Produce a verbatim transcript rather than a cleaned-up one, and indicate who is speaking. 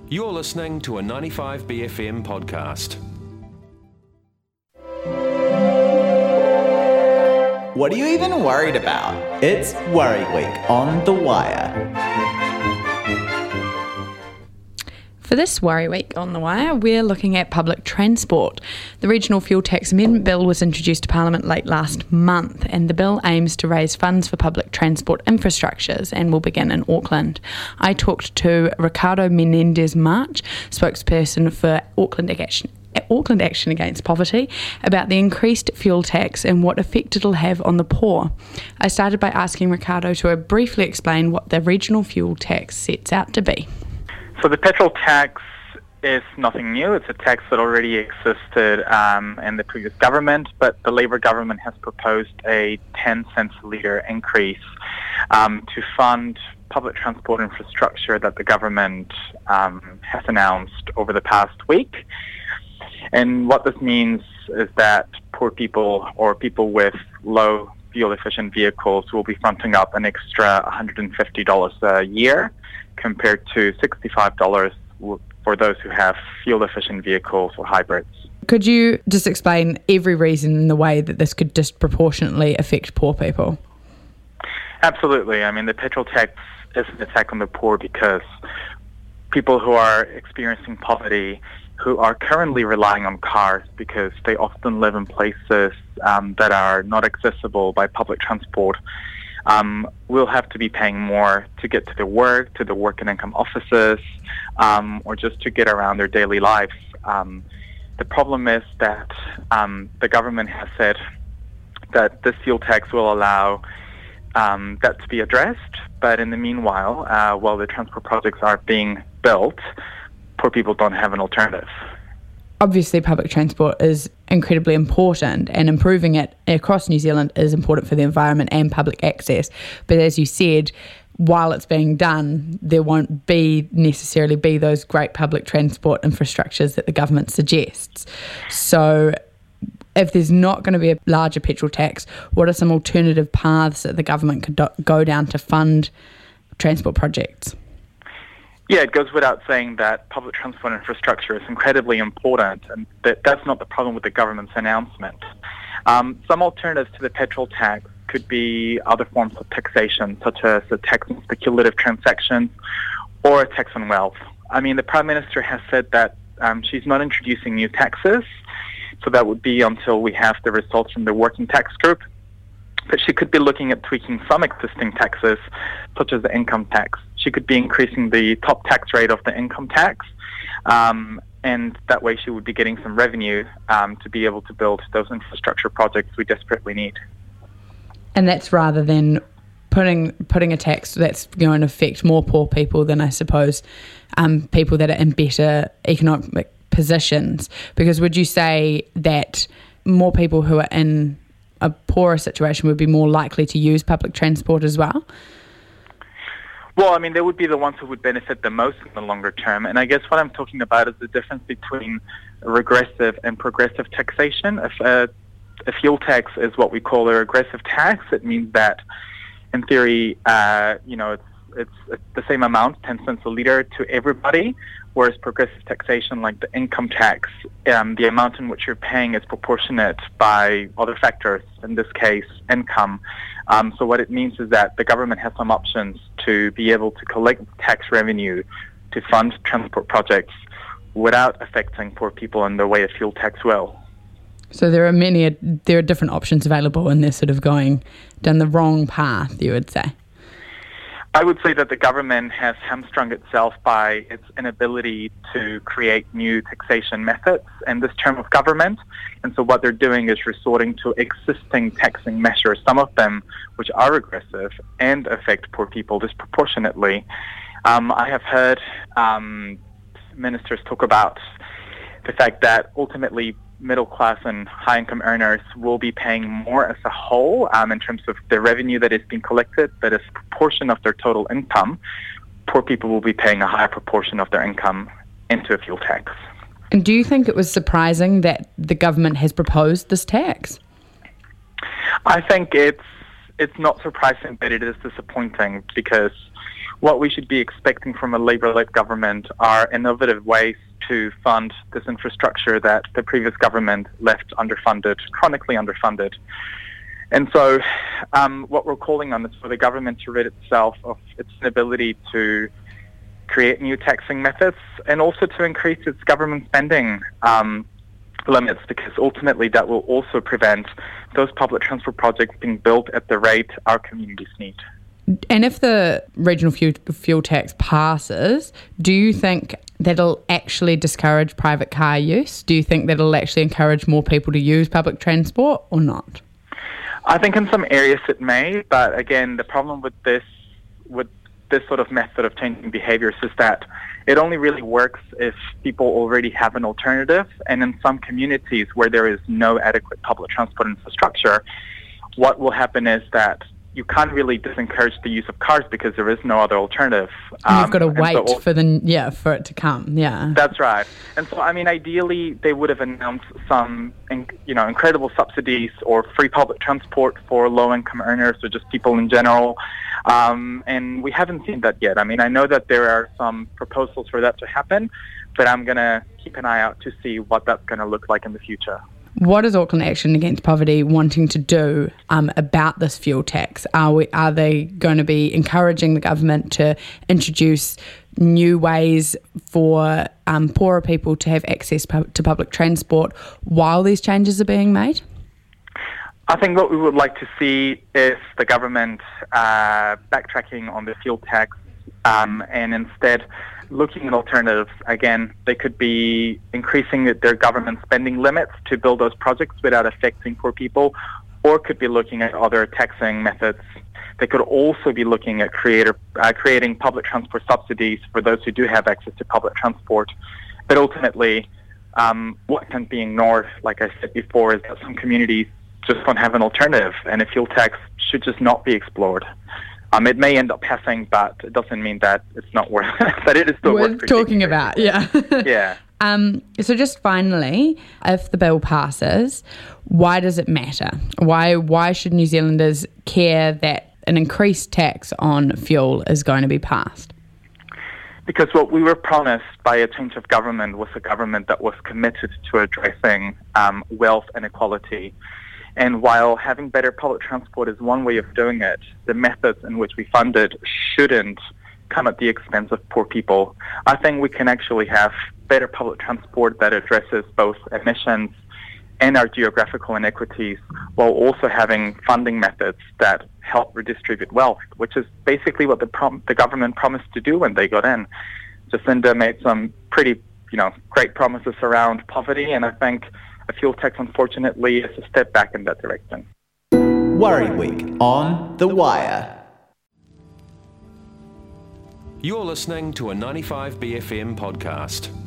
Speaker 1: You're listening to a ninety-five B F M podcast.
Speaker 2: What are you even worried about? It's Worry Week on The Wire.
Speaker 3: For this Worry Week on The Wire, we're looking at public transport. The Regional Fuel Tax Amendment Bill was introduced to Parliament late last month, and the bill aims to raise funds for public transport infrastructures and will begin in Auckland. I talked to Ricardo Menendez-March, spokesperson for Auckland Action, Auckland Action Against Poverty, about the increased fuel tax and what effect it'll have on the poor. I started by asking Ricardo to briefly explain what the regional fuel tax sets out to be.
Speaker 4: So the petrol tax is nothing new. It's a tax that already existed um, in the previous government, but the Labour government has proposed a ten cents a litre increase um, to fund public transport infrastructure that the government um, has announced over the past week. And what this means is that poor people or people with low fuel-efficient vehicles will be fronting up an extra one hundred fifty dollars a year compared to sixty-five dollars for those who have fuel-efficient vehicles or hybrids.
Speaker 3: Could you just explain every reason in the way that this could disproportionately affect poor people?
Speaker 4: Absolutely. I mean, the petrol tax is an attack on the poor because people who are experiencing poverty, who are currently relying on cars because they often live in places um, that are not accessible by public transport, um, will have to be paying more to get to their work, to the work and income offices, um, or just to get around their daily lives. Um, the problem is that um, the government has said that this fuel tax will allow um, that to be addressed, but in the meanwhile, uh, while the transport projects are being built, poor people don't have an alternative.
Speaker 3: Obviously, public transport is incredibly important, and improving it across New Zealand is important for the environment and public access. But as you said, while it's being done, there won't be necessarily be those great public transport infrastructures that the government suggests. So if there's not going to be a larger petrol tax, what are some alternative paths that the government could do- go down to fund transport projects?
Speaker 4: Yeah, it goes without saying that public transport infrastructure is incredibly important, and that that's not the problem with the government's announcement. Um, some alternatives to the petrol tax could be other forms of taxation, such as a tax on speculative transactions or a tax on wealth. I mean, the Prime Minister has said that um, she's not introducing new taxes, so that would be until we have the results from the working tax group. But she could be looking at tweaking some existing taxes, such as the income tax. She could be increasing the top tax rate of the income tax, um, and that way she would be getting some revenue um, to be able to build those infrastructure projects we desperately need.
Speaker 3: And that's rather than putting putting a tax that's going to affect more poor people than, I suppose, um, people that are in better economic positions. Because would you say that more people who are in a poorer situation would be more likely to use public transport as well?
Speaker 4: Well, I mean, they would be the ones who would benefit the most in the longer term. And I guess what I'm talking about is the difference between regressive and progressive taxation. If a, a fuel tax is what we call a regressive tax, it means that, in theory, uh, you know, it's, it's it's the same amount, ten cents a litre to everybody, whereas progressive taxation, like the income tax, um, the amount in which you're paying is proportionate by other factors, in this case, income. Um, so what it means is that the government has some options to be able to collect tax revenue to fund transport projects without affecting poor people in the way a fuel tax will.
Speaker 3: So there are many, there are different options available, and they're sort of going down the wrong path, you would say.
Speaker 4: I would say that the government has hamstrung itself by its inability to create new taxation methods in this term of government. And so what they're doing is resorting to existing taxing measures, some of them which are regressive and affect poor people disproportionately. Um, I have heard um, ministers talk about the fact that ultimately middle class and high income earners will be paying more as a whole um, in terms of the revenue that is being collected, but as a proportion of their total income, poor people will be paying a higher proportion of their income into a fuel tax.
Speaker 3: And do you think it was surprising that the government has proposed this tax?
Speaker 4: I think it's it's not surprising, but it is disappointing because what we should be expecting from a Labour-led government are innovative ways to fund this infrastructure that the previous government left underfunded, chronically underfunded. And so um, what we're calling on is for the government to rid itself of its inability to create new taxing methods and also to increase its government spending um, limits, because ultimately that will also prevent those public transport projects being built at the rate our communities need.
Speaker 3: And if the regional fuel, fuel tax passes, do you think that'll actually discourage private car use? Do you think that'll actually encourage more people to use public transport or not?
Speaker 4: I think in some areas it may, but again, the problem with this with this sort of method of changing behaviors is that it only really works if people already have an alternative. And in some communities where there is no adequate public transport infrastructure, what will happen is that you can't really disencourage the use of cars because there is no other alternative.
Speaker 3: Um, You've got to wait
Speaker 4: so,
Speaker 3: for the yeah for it to come. Yeah,
Speaker 4: that's right. And so, I mean, ideally, they would have announced some, you know, incredible subsidies or free public transport for low-income earners or just people in general. Um, and we haven't seen that yet. I mean, I know that there are some proposals for that to happen, but I'm going to keep an eye out to see what that's going to look like in the future.
Speaker 3: What is Auckland Action Against Poverty wanting to do um, about this fuel tax? Are we, are they going to be encouraging the government to introduce new ways for um, poorer people to have access pu- to public transport while these changes are being made?
Speaker 4: I think what we would like to see is the government uh, backtracking on the fuel tax um, and instead looking at alternatives. Again, they could be increasing their government spending limits to build those projects without affecting poor people, or could be looking at other taxing methods. They could also be looking at creator, uh, creating public transport subsidies for those who do have access to public transport. But ultimately, um, what can't be ignored, like I said before, is that some communities just don't have an alternative, and a fuel tax should just not be explored. Um, it may end up passing, but it doesn't mean that it's not worth that it is still worth,
Speaker 3: worth talking about. Yeah.
Speaker 4: Yeah.
Speaker 3: Um, so just finally, if the bill passes, why does it matter? Why why should New Zealanders care that an increased tax on fuel is going to be passed?
Speaker 4: Because what we were promised by a change of government was a government that was committed to addressing um, wealth inequality. And while having better public transport is one way of doing it, the methods in which we fund it shouldn't come at the expense of poor people. I think we can actually have better public transport that addresses both emissions and our geographical inequities, while also having funding methods that help redistribute wealth, which is basically what the prom- the government promised to do when they got in. Jacinda made some pretty, you know, great promises around poverty, and I think a fuel tax, unfortunately, is a step back in that direction.
Speaker 2: Worry Week on The Wire.
Speaker 1: You're listening to a ninety-five B F M podcast.